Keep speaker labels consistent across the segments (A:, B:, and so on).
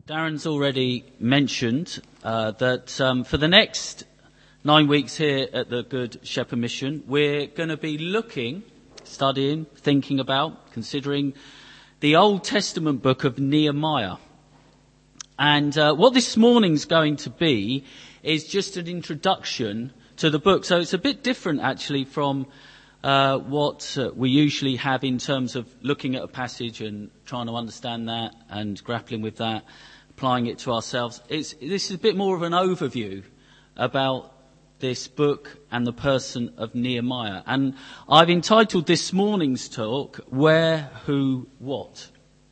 A: Darren's already mentioned that for the next 9 weeks here at the Good Shepherd Mission, we're going to be looking, studying, thinking about, considering the Old Testament book of Nehemiah. And what this morning's going to be is just an introduction to the book. So it's a bit different actually from what we usually have in terms of looking at a passage and trying to understand that and grappling with that, applying it to ourselves. This is a bit more of an overview about this book and the person of Nehemiah. And I've entitled this morning's talk, Where, Who, What?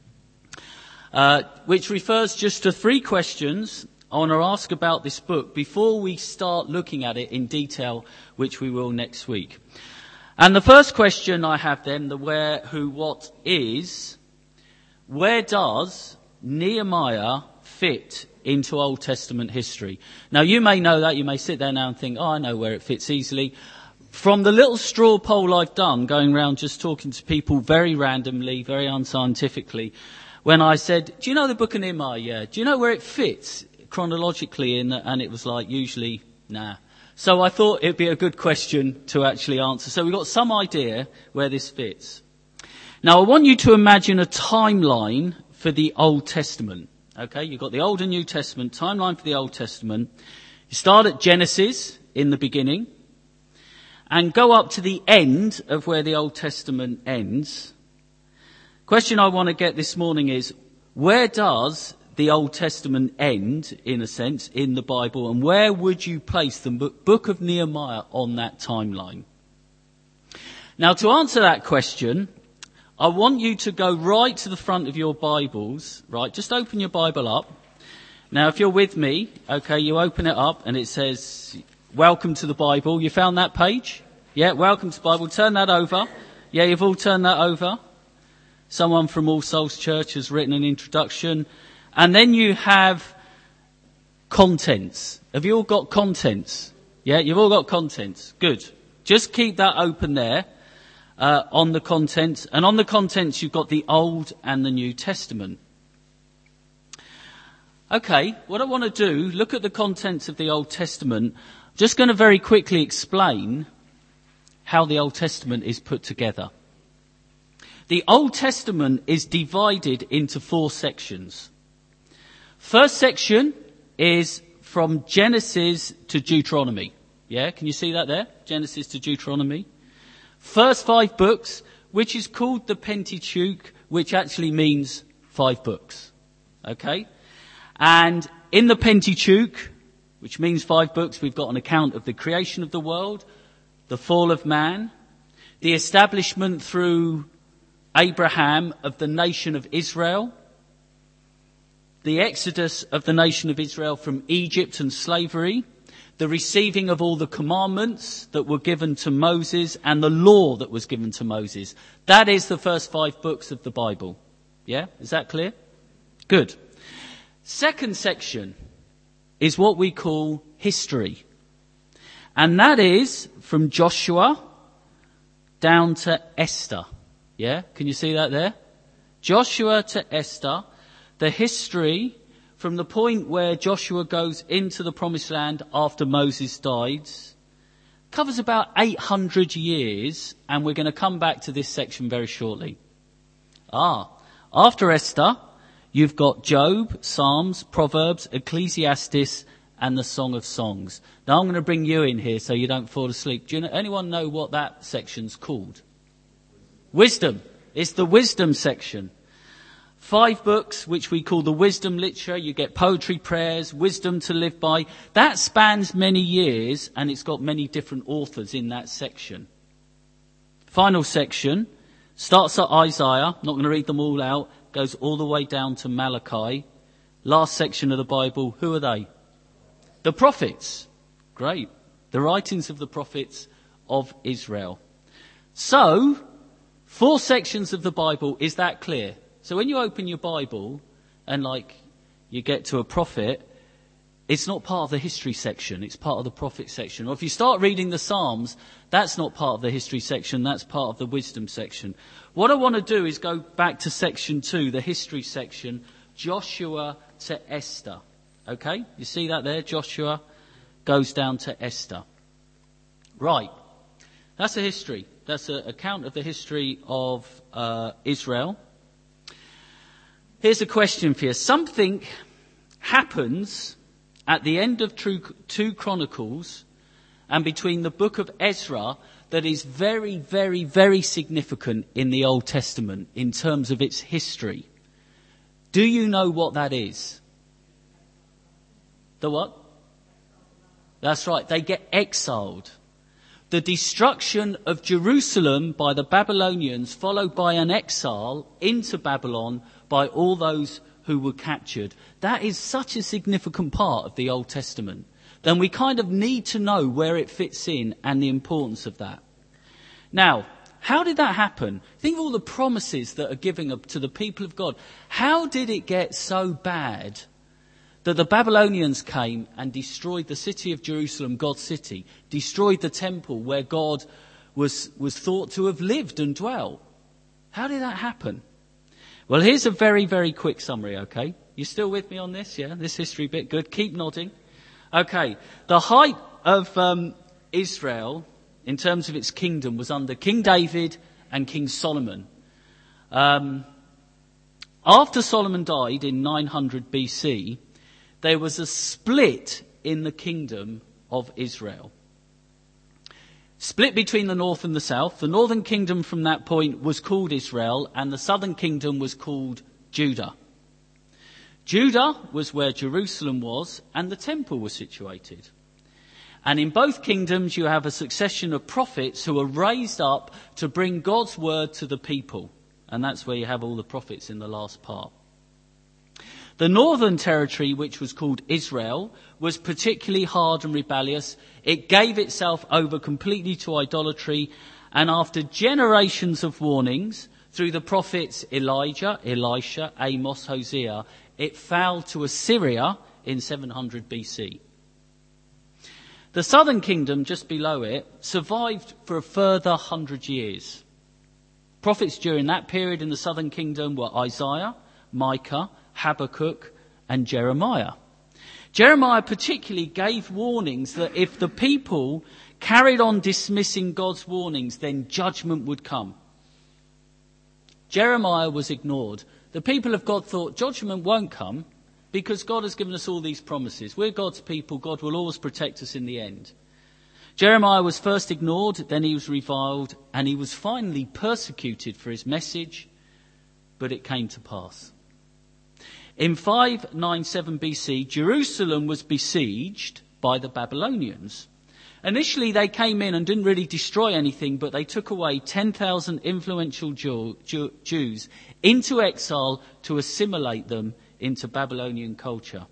A: Which refers just to 3 questions I want to ask about this book before we start looking at it in detail, which we will next week. And the first question I have then, the where, who, what is, where does Nehemiah fit into Old Testament history? Now you may know that, you may sit there now and think, I know where it fits easily. From the little straw poll I've done, going around just talking to people very randomly, very unscientifically, when I said, do you know the book of Nehemiah? Yeah. Do you know where it fits chronologically in? And it was like, usually, nah. So I thought it'd be a good question to actually answer. So we've got some idea where this fits. Now I want you to imagine a timeline for the Old Testament. Okay, you've got the Old and New Testament, timeline for the Old Testament. You start at Genesis in the beginning and go up to the end of where the Old Testament ends. Question I want to get this morning is, where does the Old Testament end, in a sense, in the Bible, and where would you place the book of Nehemiah on that timeline? Now, to answer that question, I want you to go right to the front of your Bibles, right? Just open your Bible up. Now, if you're with me, okay, you open it up and it says, Welcome to the Bible. You found that page? Yeah, Welcome to the Bible. Turn that over. Yeah, you've all turned that over. Someone from All Souls Church has written an introduction. And then you have contents. Have you all got contents? Yeah, you've all got contents. Good. Just keep that open there on the contents. And on the contents you've got the Old and the New Testament. Okay, what I want to do, look at the contents of the Old Testament. I'm just going to very quickly explain how the Old Testament is put together. The Old Testament is divided into 4 sections. First section is from Genesis to Deuteronomy. Yeah, can you see that there? Genesis to Deuteronomy. First 5 books, which is called the Pentateuch, which actually means 5 books. Okay? And in the Pentateuch, which means 5 books, we've got an account of the creation of the world, the fall of man, the establishment through Abraham of the nation of Israel, the exodus of the nation of Israel from Egypt and slavery, the receiving of all the commandments that were given to Moses and the law that was given to Moses. That is the first 5 books of the Bible. Yeah? Is that clear? Good. Second section is what we call history. And that is from Joshua down to Esther. Yeah? Can you see that there? Joshua to Esther. The history from the point where Joshua goes into the promised land after Moses died covers about 800 years, and we're going to come back to this section very shortly. After Esther, you've got Job, Psalms, Proverbs, Ecclesiastes, and the Song of Songs. Now I'm going to bring you in here so you don't fall asleep. Do anyone know what that section's called? Wisdom. It's the wisdom section. 5 books, which we call the wisdom literature. You get poetry, prayers, wisdom to live by. That spans many years, and it's got many different authors in that section. Final section starts at Isaiah. Not going to read them all out. Goes all the way down to Malachi. Last section of the Bible. Who are they? The prophets. Great. The writings of the prophets of Israel. So, 4 sections of the Bible. Is that clear? So when you open your Bible and you get to a prophet, it's not part of the history section, it's part of the prophet section. Or if you start reading the Psalms, that's not part of the history section, that's part of the wisdom section. What I want to do is go back to section 2, the history section, Joshua to Esther. Okay, you see that there? Joshua goes down to Esther. Right, that's a history. That's an account of the history of Israel. Here's a question for you. Something happens at the end of 2 Chronicles and between the book of Ezra that is very, very, very significant in the Old Testament in terms of its history. Do you know what that is? The what? That's right, they get exiled. The destruction of Jerusalem by the Babylonians, followed by an exile into Babylon by all those who were captured. That is such a significant part of the Old Testament. Then we kind of need to know where it fits in and the importance of that. Now, how did that happen? Think of all the promises that are given to the people of God. How did it get so bad that the Babylonians came and destroyed the city of Jerusalem, God's city, destroyed the temple where God was thought to have lived and dwelt? How did that happen? Well, here's a very, very quick summary, okay? You still with me on this, yeah? This history bit, good. Keep nodding. Okay, the height of Israel, in terms of its kingdom, was under King David and King Solomon. After Solomon died in 900 BC, there was a split in the kingdom of Israel. Split between the north and the south. The northern kingdom from that point was called Israel, and the southern kingdom was called Judah. Judah was where Jerusalem was, and the temple was situated. And in both kingdoms you have a succession of prophets who are raised up to bring God's word to the people. And that's where you have all the prophets in the last part. The northern territory, which was called Israel, was particularly hard and rebellious. It gave itself over completely to idolatry. And after generations of warnings, through the prophets Elijah, Elisha, Amos, Hosea, it fell to Assyria in 700 BC. The southern kingdom, just below it, survived for a further 100 years. Prophets during that period in the southern kingdom were Isaiah, Micah, Habakkuk, and Jeremiah. Jeremiah particularly gave warnings that if the people carried on dismissing God's warnings, then judgment would come. Jeremiah was ignored. The people of God thought judgment won't come because God has given us all these promises. We're God's people. God will always protect us in the end. Jeremiah was first ignored, then he was reviled, and he was finally persecuted for his message, but it came to pass. In 597 BC, Jerusalem was besieged by the Babylonians. Initially, they came in and didn't really destroy anything, but they took away 10,000 influential Jews into exile to assimilate them into Babylonian culture.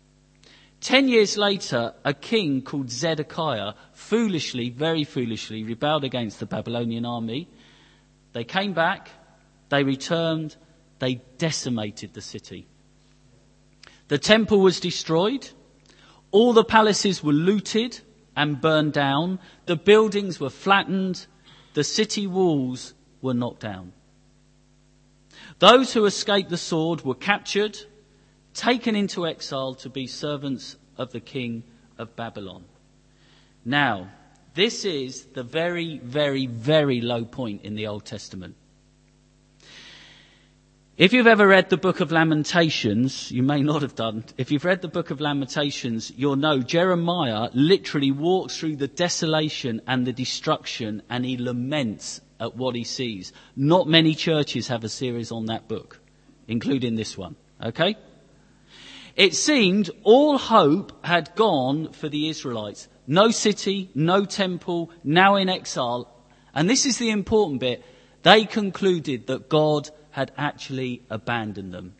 A: 10 years later, a king called Zedekiah foolishly, very foolishly, rebelled against the Babylonian army. They came back, they returned, they decimated the city. The temple was destroyed. All the palaces were looted and burned down. The buildings were flattened. The city walls were knocked down. Those who escaped the sword were captured, taken into exile to be servants of the king of Babylon. Now, this is the very, very, very low point in the Old Testament. If you've ever read the book of Lamentations, you may not have done. If you've read the book of Lamentations, you'll know Jeremiah literally walks through the desolation and the destruction, and he laments at what he sees. Not many churches have a series on that book, including this one. Okay? It seemed all hope had gone for the Israelites. No city, no temple, now in exile. And this is the important bit. They concluded that God had actually abandoned them.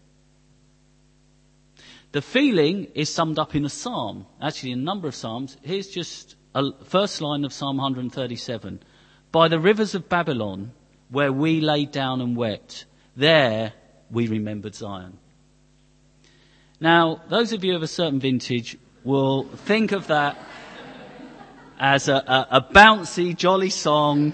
A: The feeling is summed up in a psalm, actually a number of psalms. Here's just a first line of Psalm 137. By the rivers of Babylon, where we lay down and wept, there we remembered Zion. Now, those of you of a certain vintage will think of that as a bouncy, jolly song.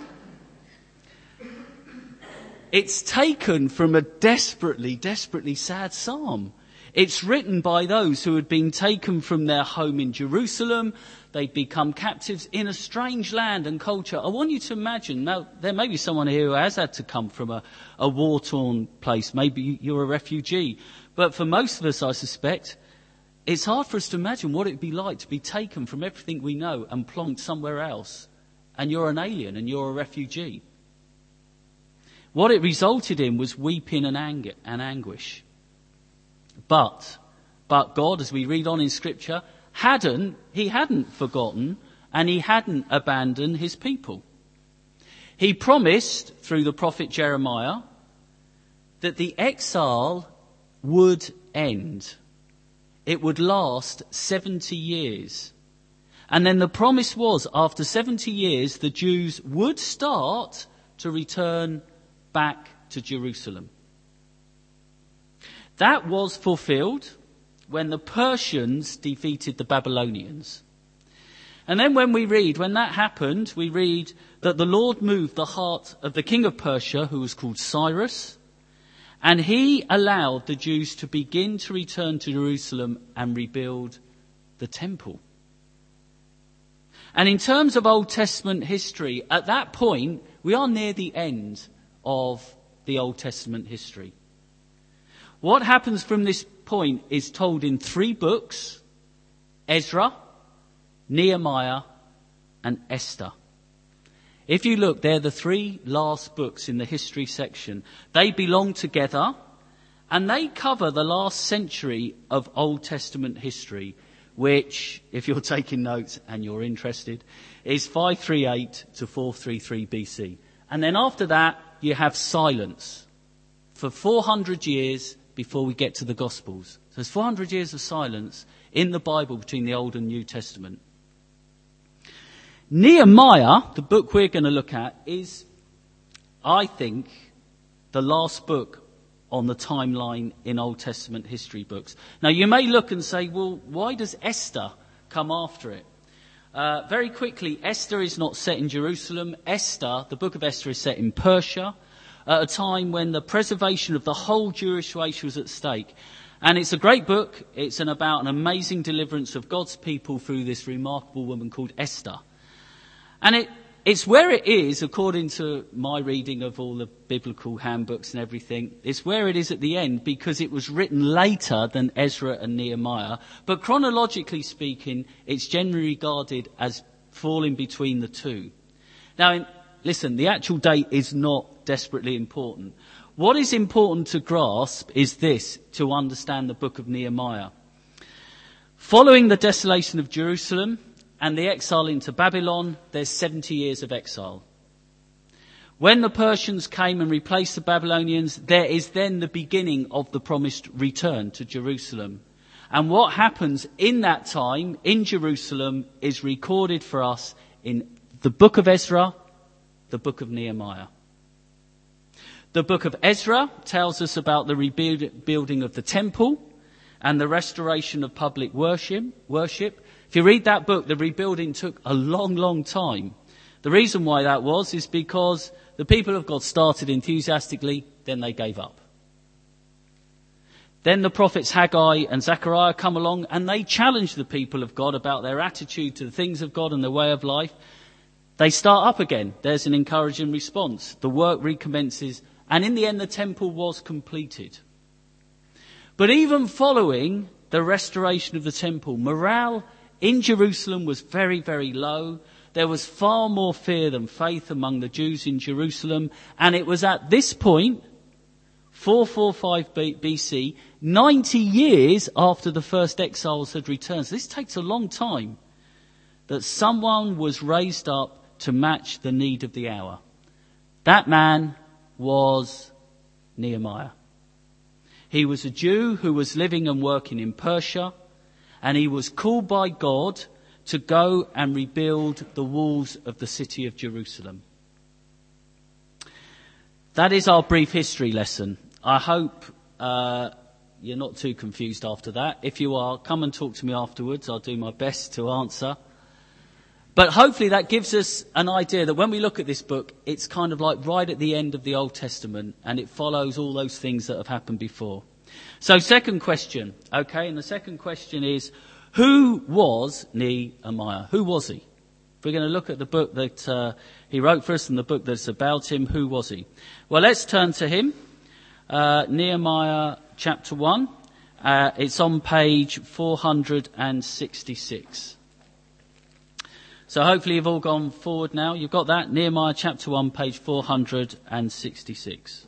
A: It's taken from a desperately, desperately sad psalm. It's written by those who had been taken from their home in Jerusalem. They'd become captives in a strange land and culture. I want you to imagine, now there may be someone here who has had to come from a war-torn place. Maybe you're a refugee. But for most of us, I suspect, it's hard for us to imagine what it'd be like to be taken from everything we know and plonked somewhere else. And you're an alien and you're a refugee. What it resulted in was weeping and anger and anguish. But God, as we read on in Scripture, he hadn't forgotten and he hadn't abandoned his people. He promised through the prophet Jeremiah that the exile would end. It would last 70 years. And then the promise was, after 70 years, the Jews would start to return back to Jerusalem. That was fulfilled when the Persians defeated the Babylonians. And then when that happened, we read that the Lord moved the heart of the king of Persia, who was called Cyrus, and he allowed the Jews to begin to return to Jerusalem and rebuild the temple. And in terms of Old Testament history, at that point, we are near the end of the Old Testament history. What happens from this point is told in 3 books: Ezra, Nehemiah, and Esther. If you look, they're the 3 last books in the history section. They belong together and they cover the last century of Old Testament history, which, if you're taking notes and you're interested, is 538 to 433 BC. And then after that, you have silence for 400 years before we get to the Gospels. So there's 400 years of silence in the Bible between the Old and New Testament. Nehemiah, the book we're going to look at, is, I think, the last book on the timeline in Old Testament history books. Now, you may look and say, well, why does Esther come after it? Very quickly, Esther is not set in Jerusalem. The book of Esther, is set in Persia, at a time when the preservation of the whole Jewish race was at stake. And it's a great book. It's about an amazing deliverance of God's people through this remarkable woman called Esther. And it's where it is, according to my reading of all the biblical handbooks and everything, it's where it is at the end because it was written later than Ezra and Nehemiah. But chronologically speaking, it's generally regarded as falling between the two. Now, listen, the actual date is not desperately important. What is important to grasp is this, to understand the book of Nehemiah. Following the desolation of Jerusalem and the exile into Babylon, there's 70 years of exile. When the Persians came and replaced the Babylonians, there is then the beginning of the promised return to Jerusalem. And what happens in that time in Jerusalem is recorded for us in the book of Ezra, the book of Nehemiah. The book of Ezra tells us about the rebuilding of the temple and the restoration of public worship. If you read that book, the rebuilding took a long, long time. The reason why that is because the people of God started enthusiastically, then they gave up. Then the prophets Haggai and Zechariah come along and they challenge the people of God about their attitude to the things of God and their way of life. They start up again. There's an encouraging response. The work recommences. And in the end, the temple was completed. But even following the restoration of the temple, morale in Jerusalem was very, very low. There was far more fear than faith among the Jews in Jerusalem. And it was at this point, 445 BC, 90 years after the first exiles had returned. So this takes a long time, that someone was raised up to match the need of the hour. That man was Nehemiah. He was a Jew who was living and working in Persia, and he was called by God to go and rebuild the walls of the city of Jerusalem. That is our brief history lesson. I hope you're not too confused after that. If you are, come and talk to me afterwards. I'll do my best to answer. But hopefully that gives us an idea that when we look at this book, it's kind of like right at the end of the Old Testament, and it follows all those things that have happened before. So second question, okay, and the second question is, who was Nehemiah? Who was he? If we're going to look at the book that he wrote for us and the book that's about him, who was he? Well, let's turn to him. Nehemiah chapter 1. It's on page 466. So hopefully you've all gone forward now. You've got that? Nehemiah chapter 1, page 466.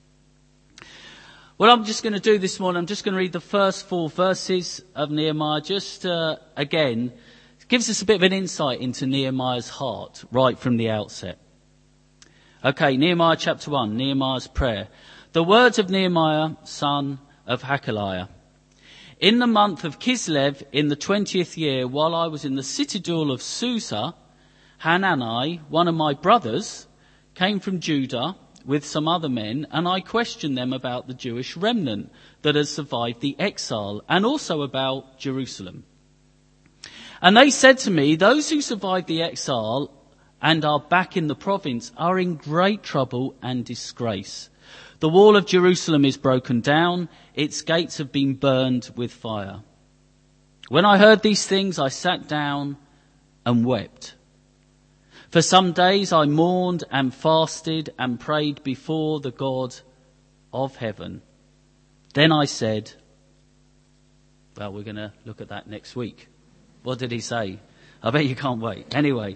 A: What I'm just going to do this morning, I'm just going to read the first 4 verses of Nehemiah. Just, again, it gives us a bit of an insight into Nehemiah's heart right from the outset. Okay, Nehemiah chapter 1, Nehemiah's prayer. The words of Nehemiah, son of Hakaliah. In the month of Kislev, in the 20th year, while I was in the citadel of Susa, Hanani, one of my brothers, came from Judah with some other men, and I questioned them about the Jewish remnant that has survived the exile, and also about Jerusalem. And they said to me, those who survived the exile and are back in the province are in great trouble and disgrace. The wall of Jerusalem is broken down, its gates have been burned with fire. When I heard these things, I sat down and wept. For some days I mourned and fasted and prayed before the God of heaven. Then I said, well, we're going to look at that next week. What did he say? I bet you can't wait. Anyway.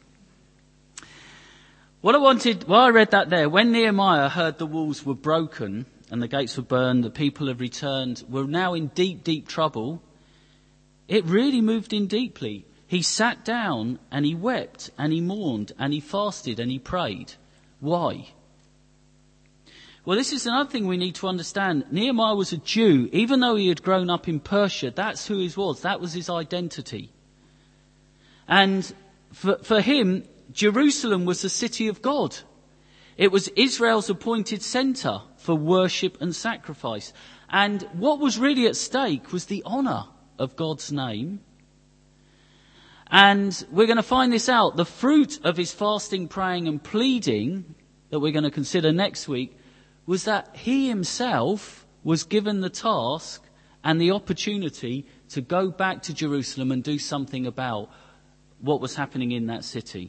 A: Well, I read that there, when Nehemiah heard the walls were broken and the gates were burned, the people have returned, were now in deep, deep trouble, it really moved in deeply. He sat down and he wept and he mourned and he fasted and he prayed. Why? Well, this is another thing we need to understand. Nehemiah was a Jew. Even though he had grown up in Persia, that's who he was. That was his identity. And for him, Jerusalem was the city of God. It was Israel's appointed centre for worship and sacrifice. And what was really at stake was the honour of God's name. And we're going to find this out. The fruit of his fasting, praying and pleading that we're going to consider next week was that he himself was given the task and the opportunity to go back to Jerusalem and do something about what was happening in that city.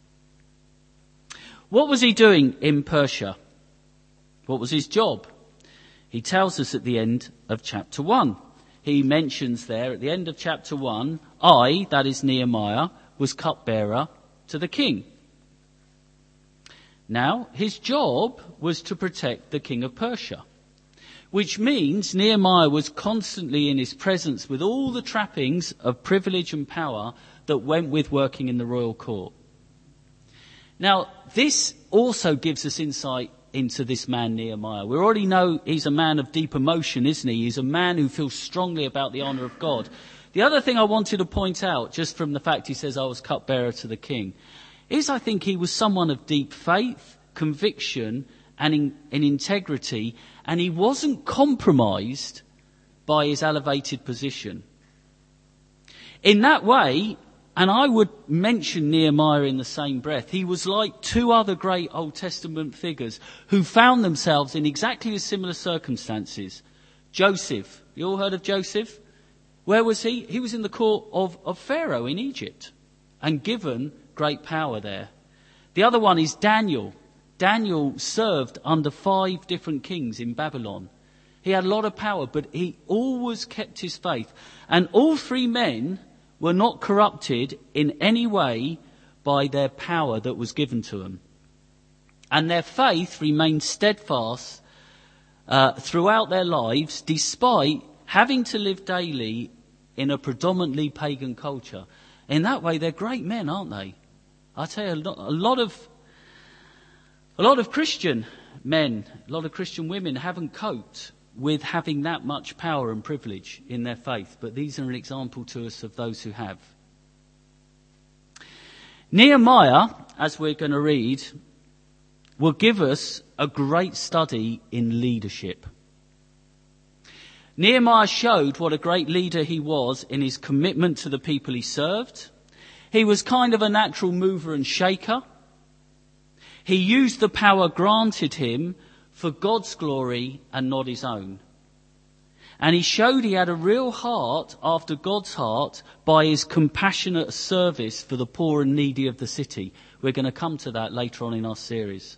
A: What was he doing in Persia? What was his job? He tells us at the end of chapter 1. He mentions there at the end of chapter 1, I, that is Nehemiah, was cupbearer to the king. Now, his job was to protect the king of Persia, which means Nehemiah was constantly in his presence with all the trappings of privilege and power that went with working in the royal court. Now, this also gives us insight into this man Nehemiah. We already know he's a man of deep emotion, isn't he? He's a man who feels strongly about the honour of God. The other thing I wanted to point out, just from the fact he says I was cupbearer to the king, is I think he was someone of deep faith, conviction and in integrity, and he wasn't compromised by his elevated position. In that way, and I would mention Nehemiah in the same breath, he was like 2 other great Old Testament figures who found themselves in exactly similar circumstances. Joseph, you all heard of Joseph? Where was he? He was in the court of Pharaoh in Egypt and given great power there. The other one is Daniel. Daniel served under 5 different kings in Babylon. He had a lot of power, but he always kept his faith. And all 3 men were not corrupted in any way by their power that was given to them. And their faith remained steadfast throughout their lives, despite having to live daily in a predominantly pagan culture. In that way, they're great men, aren't they? I tell you, a lot of Christian men, a lot of Christian women haven't coped with having that much power and privilege in their faith. But these are an example to us of those who have. Nehemiah, as we're going to read, will give us a great study in leadership. Nehemiah showed what a great leader he was in his commitment to the people he served. He was kind of a natural mover and shaker. He used the power granted him for God's glory and not his own. And he showed he had a real heart after God's heart by his compassionate service for the poor and needy of the city. We're going to come to that later on in our series.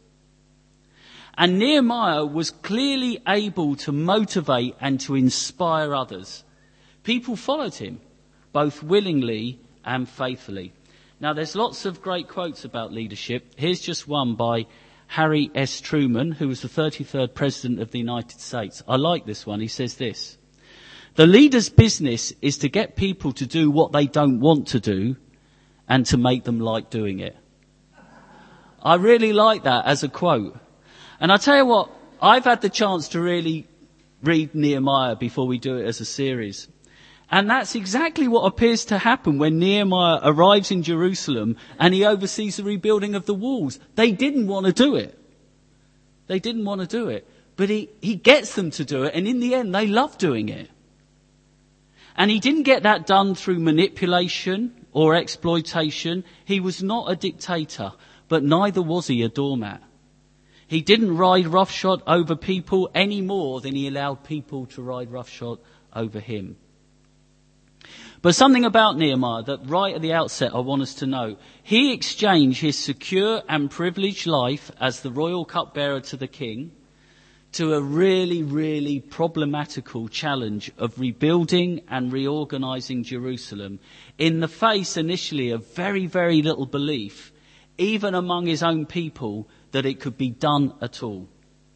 A: And Nehemiah was clearly able to motivate and to inspire others. People followed him, both willingly and faithfully. Now, there's lots of great quotes about leadership. Here's just one by Harry S. Truman, who was the 33rd President of the United States. I like this one. He says this: "The leader's business is to get people to do what they don't want to do and to make them like doing it." I really like that as a quote. And I tell you what, I've had the chance to really read Nehemiah before we do it as a series. And that's exactly what appears to happen when Nehemiah arrives in Jerusalem and he oversees the rebuilding of the walls. They didn't want to do it. They didn't want to do it. But he gets them to do it, and in the end they love doing it. And he didn't get that done through manipulation or exploitation. He was not a dictator, but neither was he a doormat. He didn't ride roughshod over people any more than he allowed people to ride roughshod over him. But something about Nehemiah that right at the outset I want us to know. He exchanged his secure and privileged life as the royal cupbearer to the king to a really, really problematical challenge of rebuilding and reorganizing Jerusalem in the face initially of very, very little belief, even among his own people, that it could be done at all.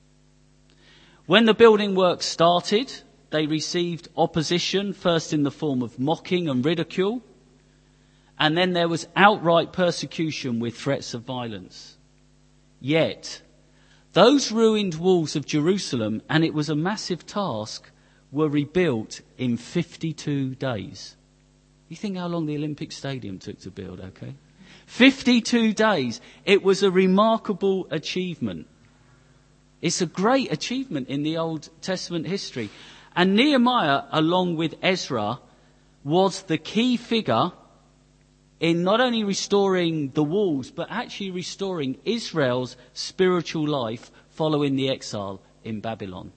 A: When the building work started, they received opposition, first in the form of mocking and ridicule, and then there was outright persecution with threats of violence. Yet, those ruined walls of Jerusalem, and it was a massive task, were rebuilt in 52 days. You think how long the Olympic Stadium took to build, okay? 52 days. It was a remarkable achievement. It's a great achievement in the Old Testament history. And Nehemiah, along with Ezra, was the key figure in not only restoring the walls, but actually restoring Israel's spiritual life following the exile in Babylon.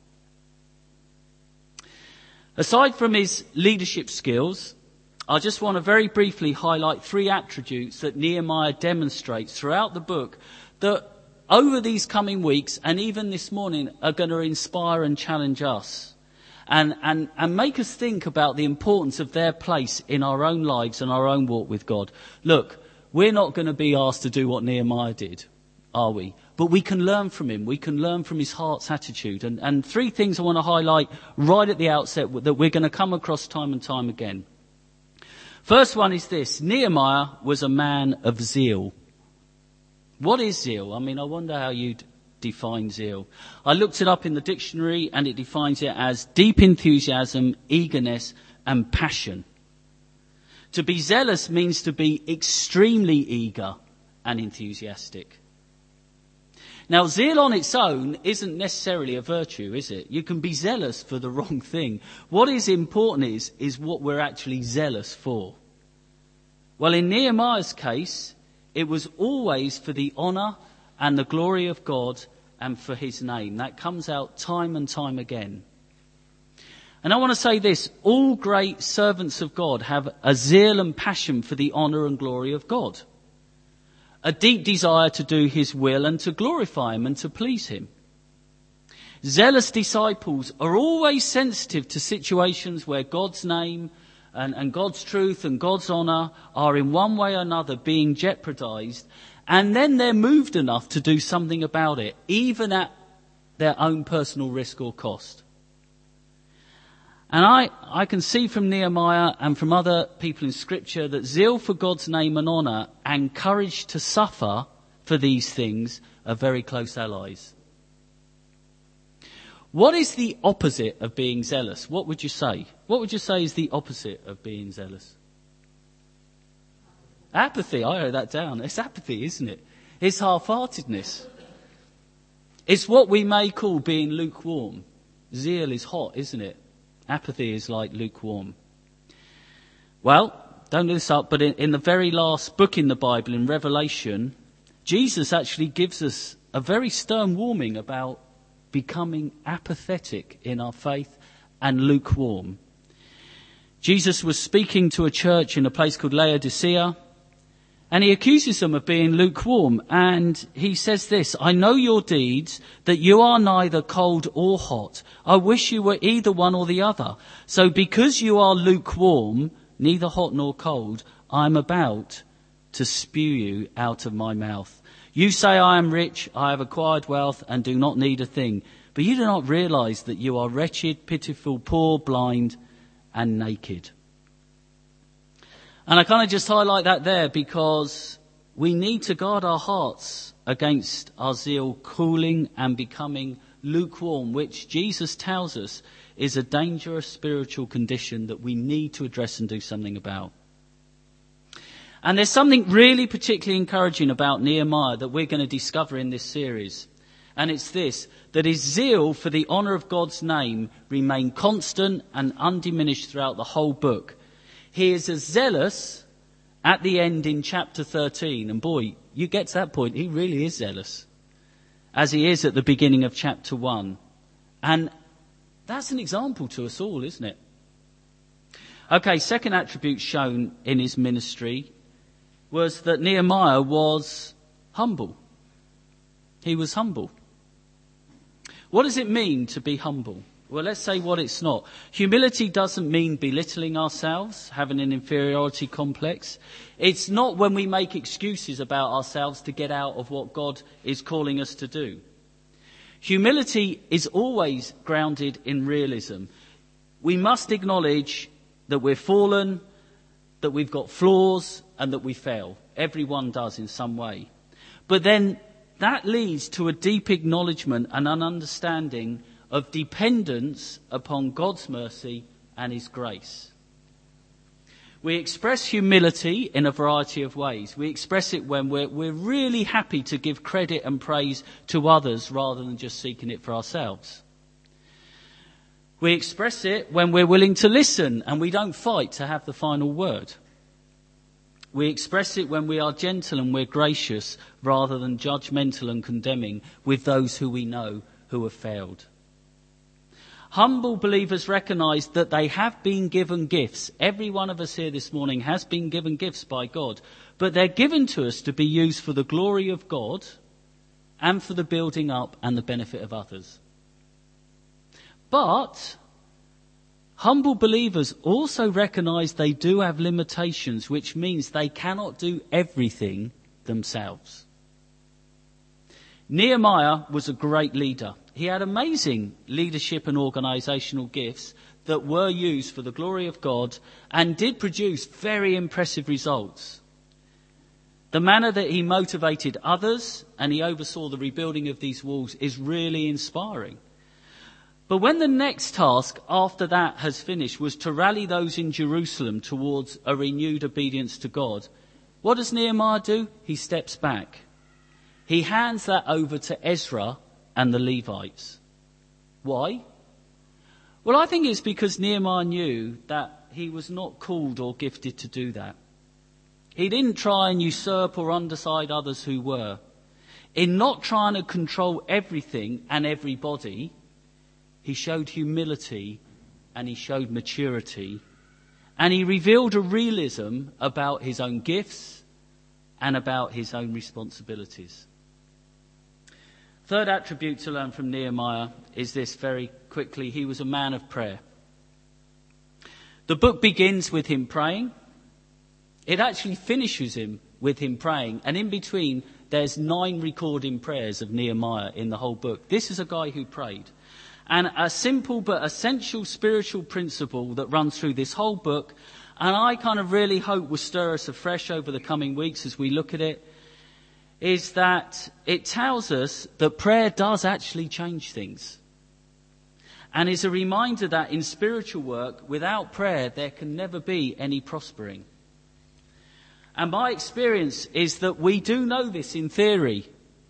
A: Aside from his leadership skills, I just want to very briefly highlight 3 attributes that Nehemiah demonstrates throughout the book that over these coming weeks and even this morning are going to inspire and challenge us. And make us think about the importance of their place in our own lives and our own walk with God. Look, we're not going to be asked to do what Nehemiah did, are we? But we can learn from him. We can learn from his heart's attitude. And 3 things I want to highlight right at the outset that we're going to come across time and time again. First one is this: Nehemiah was a man of zeal. What is zeal? I mean, I wonder how you'd define zeal. I looked it up in the dictionary and it defines it as deep enthusiasm, eagerness and passion. To be zealous means to be extremely eager and enthusiastic. Now, zeal on its own isn't necessarily a virtue, is it? You can be zealous for the wrong thing. What is important is what we're actually zealous for. Well, in Nehemiah's case, it was always for the honour and the glory of God and for his name. That comes out time and time again. And I want to say this: all great servants of God have a zeal and passion for the honour and glory of God. A deep desire to do his will and to glorify him and to please him. Zealous disciples are always sensitive to situations where God's name and God's truth and God's honour are in one way or another being jeopardised, and then they're moved enough to do something about it, even at their own personal risk or cost. And I can see from Nehemiah and from other people in Scripture that zeal for God's name and honour and courage to suffer for these things are very close allies. What is the opposite of being zealous? What would you say? What would you say is the opposite of being zealous? Apathy. I wrote that down. It's apathy, isn't it? It's half-heartedness. It's what we may call being lukewarm. Zeal is hot, isn't it? Apathy is like lukewarm. Well, don't look this up, but in the very last book in the Bible, in Revelation, Jesus actually gives us a very stern warning about becoming apathetic in our faith and lukewarm. Jesus was speaking to a church in a place called Laodicea, and he accuses them of being lukewarm. And he says this, I know your deeds, that you are neither cold or hot. I wish you were either one or the other. So because you are lukewarm, neither hot nor cold, I am about to spew you out of my mouth. You say, I am rich, I have acquired wealth, and do not need a thing. But you do not realize that you are wretched, pitiful, poor, blind, and naked. And I kind of just highlight that there because we need to guard our hearts against our zeal cooling and becoming lukewarm, which Jesus tells us is a dangerous spiritual condition that we need to address and do something about. And there's something really particularly encouraging about Nehemiah that we're going to discover in this series. And it's this, that his zeal for the honour of God's name remained constant and undiminished throughout the whole book. He is as zealous at the end in chapter 13. And boy, you get to that point, he really is zealous. As he is at the beginning of chapter 1. And that's an example to us all, isn't it? Okay, second attribute shown in his ministry was that Nehemiah was humble. He was humble. What does it mean to be humble? Well, let's say what it's not. Humility doesn't mean belittling ourselves, having an inferiority complex. It's not when we make excuses about ourselves to get out of what God is calling us to do. Humility is always grounded in realism. We must acknowledge that we're fallen, that we've got flaws, and that we fail. Everyone does in some way. But then that leads to a deep acknowledgement and an understanding of dependence upon God's mercy and his grace. We express humility in a variety of ways. We express it when we're really happy to give credit and praise to others rather than just seeking it for ourselves. We express it when we're willing to listen and we don't fight to have the final word. We express it when we are gentle and we're gracious rather than judgmental and condemning with those who we know who have failed. Humble believers recognise that they have been given gifts. Every one of us here this morning has been given gifts by God, but they're given to us to be used for the glory of God and for the building up and the benefit of others. But humble believers also recognise they do have limitations, which means they cannot do everything themselves. Nehemiah was a great leader. He had amazing leadership and organisational gifts that were used for the glory of God and did produce very impressive results. The manner that he motivated others and he oversaw the rebuilding of these walls is really inspiring. But when the next task after that has finished was to rally those in Jerusalem towards a renewed obedience to God, what does Nehemiah do? He steps back. He hands that over to Ezra and the Levites. Why? Well, I think it's because Nehemiah knew that he was not called or gifted to do that. He didn't try and usurp or underside others who were. In not trying to control everything and everybody, he showed humility and he showed maturity and he revealed a realism about his own gifts and about his own responsibilities. Third attribute to learn from Nehemiah is this very quickly. He was a man of prayer. The book begins with him praying. It actually finishes him with him praying. And in between, there's 9 recording prayers of Nehemiah in the whole book. This is a guy who prayed. And a simple but essential spiritual principle that runs through this whole book, and I kind of really hope will stir us afresh over the coming weeks as we look at it, is that it tells us that prayer does actually change things. And is a reminder that in spiritual work, without prayer, there can never be any prospering. And my experience is that we do know this in theory,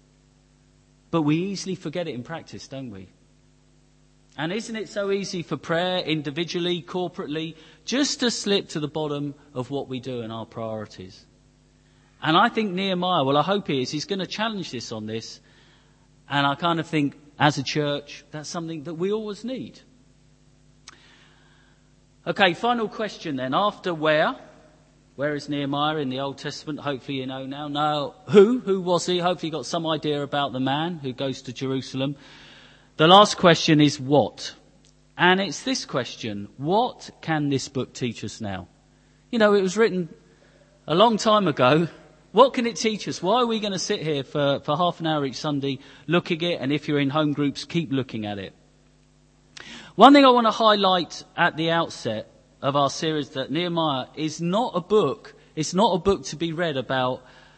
A: but we easily forget it in practice, don't we? And isn't it so easy for prayer, individually, corporately, just to slip to the bottom of what we do in our priorities? And I think Nehemiah, well, I hope he is, he's going to challenge this on this. And I kind of think, as a church, that's something that we always need. Okay, final question then. After where is Nehemiah in the Old Testament? Hopefully you know now. Now, who was he? Hopefully you got some idea about the man who goes to Jerusalem. The last question is what? And it's this question: what can this book teach us now? You know, it was written a long time ago. What can it teach us? Why are we going to sit here for half an hour each Sunday looking at it? And if you're in home groups, keep looking at it. One thing I want to highlight at the outset of our series, that Nehemiah is not a book. It's not a book to be read about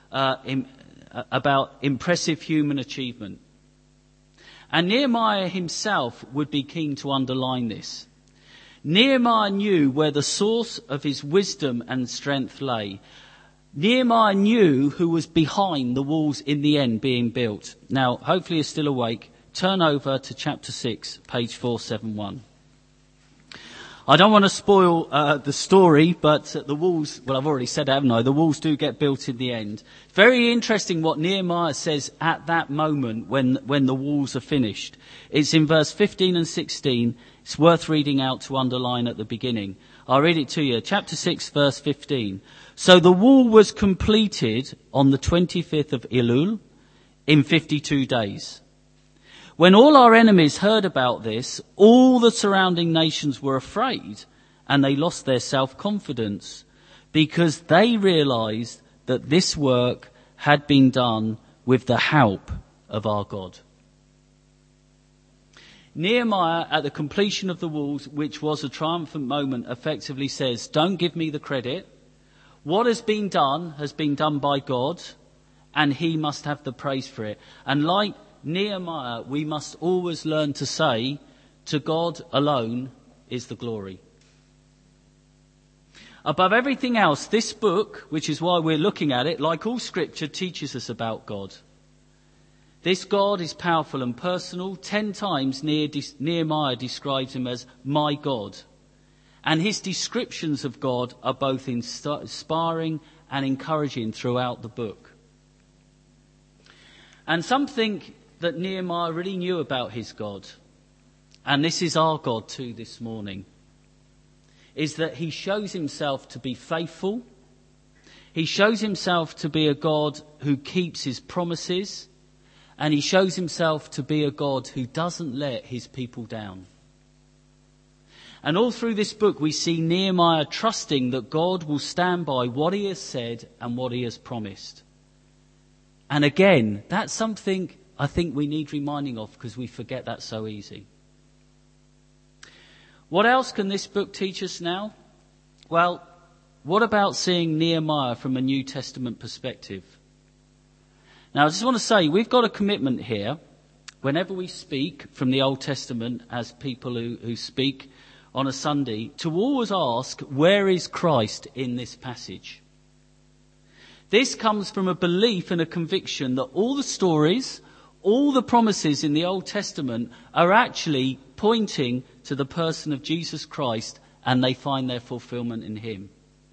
A: impressive human achievement. And Nehemiah himself would be keen to underline this. Nehemiah knew where the source of his wisdom and strength lay. Nehemiah knew who was behind the walls in the end being built. Now, hopefully you're still awake. Turn over to chapter 6, page 471. I don't want to spoil the story, but the walls, well, I've already said, haven't I? The walls do get built in the end. Very interesting what Nehemiah says at that moment when the walls are finished. It's in verse 15 and 16. It's worth reading out to underline at the beginning. I'll read it to you. Chapter 6, verse 15. So the wall was completed on the 25th of Elul in 52 days. When all our enemies heard about this, all the surrounding nations were afraid, and they lost their self-confidence because they realized that this work had been done with the help of our God. Nehemiah, at the completion of the walls, which was a triumphant moment, effectively says, don't give me the credit. What has been done by God, and he must have the praise for it. And like Nehemiah, we must always learn to say, to God alone is the glory. Above everything else, this book, which is why we're looking at it, like all scripture, teaches us about God. This God is powerful and personal. 10 times Nehemiah describes him as my God. And his descriptions of God are both inspiring and encouraging throughout the book. And something that Nehemiah really knew about his God, and this is our God too this morning, is that he shows himself to be faithful. He shows himself to be a God who keeps his promises, and he shows himself to be a God who doesn't let his people down. And all through this book we see Nehemiah trusting that God will stand by what he has said and what he has promised. And again, that's something I think we need reminding of, because we forget that so easy. What else can this book teach us now? Well, what about seeing Nehemiah from a New Testament perspective? Now, I just want to say, we've got a commitment here, whenever we speak from the Old Testament as people who speak on a Sunday, to always ask, where is Christ in this passage? This comes from a belief and a conviction that all the stories, all the promises in the Old Testament are actually pointing to the person of Jesus Christ, and they find their fulfillment in him.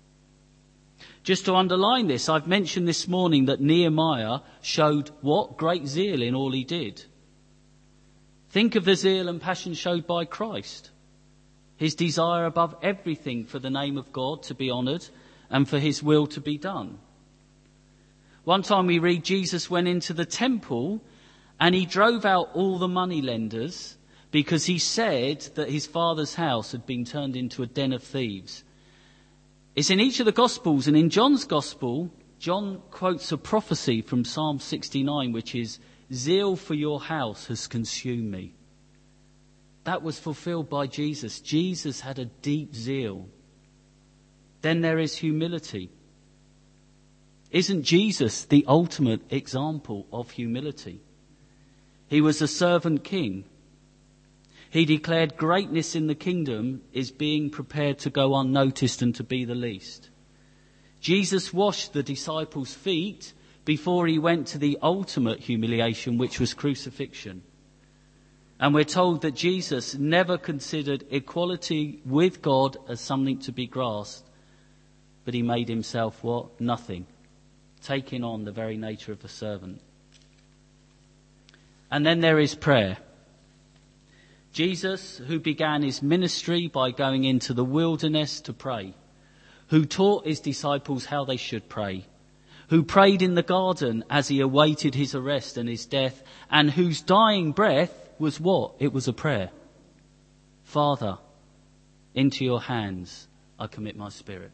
A: Just to underline this, I've mentioned this morning that Nehemiah showed what? Great zeal in all he did. Think of the zeal and passion showed by Christ. His desire above everything for the name of God to be honoured and for his will to be done. One time we read Jesus went into the temple and he drove out all the money lenders because he said that his father's house had been turned into a den of thieves. It's in each of the Gospels, and in John's Gospel, John quotes a prophecy from Psalm 69, which is, zeal for your house has consumed me. That was fulfilled by Jesus. Jesus had a deep zeal. Then there is humility. Isn't Jesus the ultimate example of humility? He was a servant king. He declared greatness in the kingdom is being prepared to go unnoticed and to be the least. Jesus washed the disciples' feet before he went to the ultimate humiliation, which was crucifixion. And we're told that Jesus never considered equality with God as something to be grasped, but he made himself what? Nothing, taking on the very nature of a servant. And then there is prayer. Jesus, who began his ministry by going into the wilderness to pray, who taught his disciples how they should pray, who prayed in the garden as he awaited his arrest and his death, and whose dying breath was what? It was a prayer. Father, into your hands I commit my spirit.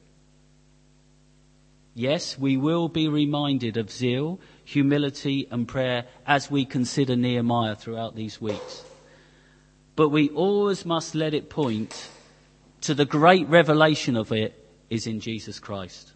A: Yes, we will be reminded of zeal, humility and prayer as we consider Nehemiah throughout these weeks. But we always must let it point to the great revelation of it is in Jesus Christ.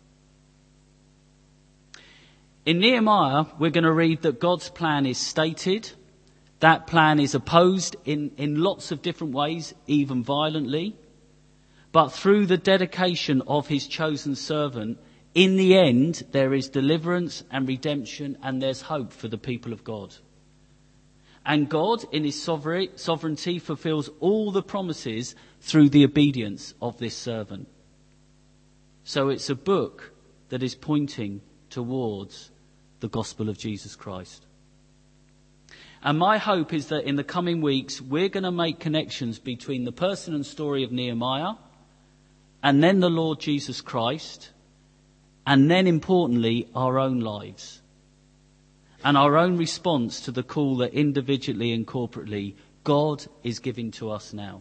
A: In Nehemiah, we're going to read that God's plan is stated. That plan is opposed in lots of different ways, even violently. But through the dedication of his chosen servant, in the end, there is deliverance and redemption, and there's hope for the people of God. And God, in his sovereignty, fulfills all the promises through the obedience of this servant. So it's a book that is pointing towards the gospel of Jesus Christ. And my hope is that in the coming weeks, we're going to make connections between the person and story of Nehemiah, and then the Lord Jesus Christ, and then importantly, our own lives. And our own response to the call that individually and corporately God is giving to us now.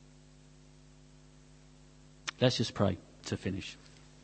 A: Let's just pray to finish.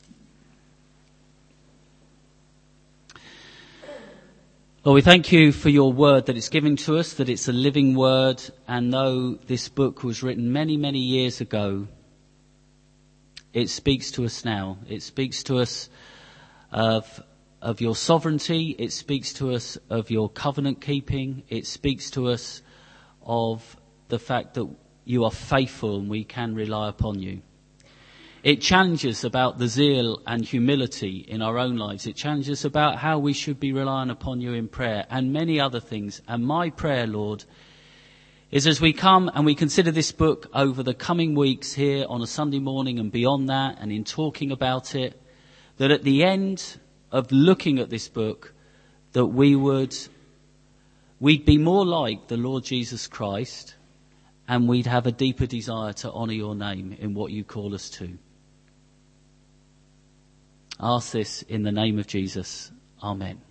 A: Lord, we thank you for your word that it's given to us, that it's a living word. And though this book was written many, many years ago, it speaks to us now. It speaks to us of your sovereignty. It speaks to us of your covenant keeping. It speaks to us of the fact that you are faithful and we can rely upon you. It challenges about the zeal and humility in our own lives. It challenges about how we should be relying upon you in prayer and many other things. And my prayer, Lord, is as we come and we consider this book over the coming weeks here on a Sunday morning and beyond that, and in talking about it, that at the end of looking at this book, that we'd be more like the Lord Jesus Christ, and we'd have a deeper desire to honour your name in what you call us to. I ask this in the name of Jesus. Amen.